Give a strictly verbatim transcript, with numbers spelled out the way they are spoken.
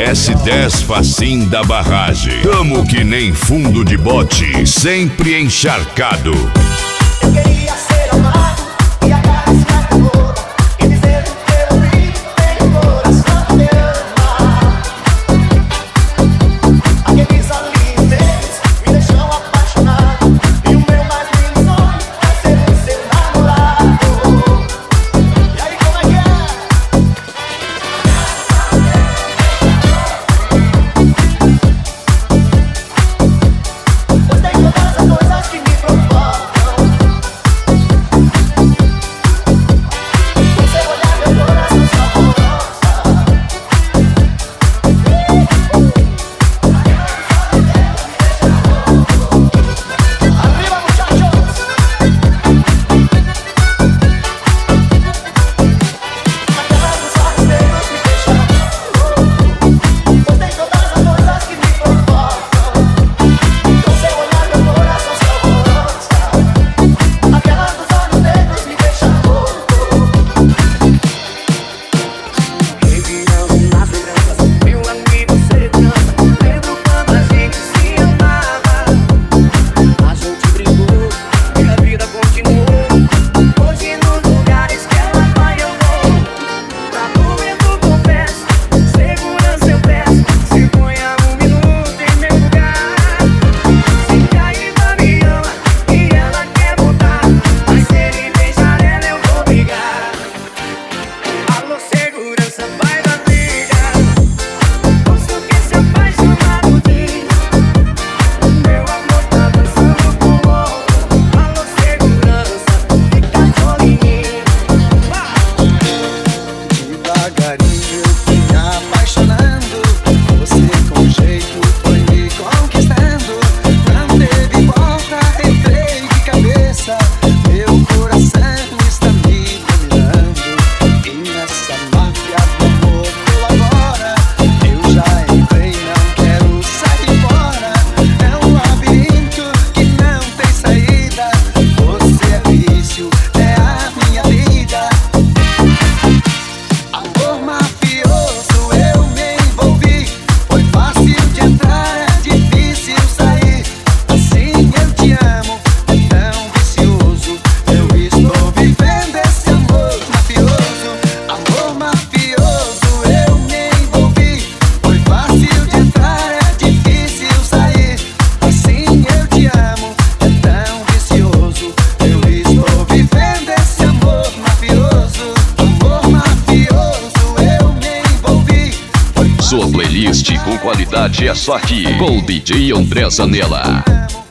S dez Facim da barragem. Tamo que nem fundo de bote, sempre encharcado. Eu queria ser amado e acariciar a cor e dizer que eu vivo bem o coração te ama. Aqueles olhinhos deles me deixam apaixonado e o meu mais lindo sonho é ser o seu namorado. E aí como é que é? Pois tem todas as coisas que me provocam. Sua playlist com qualidade é só aqui, com o D J André Zanella.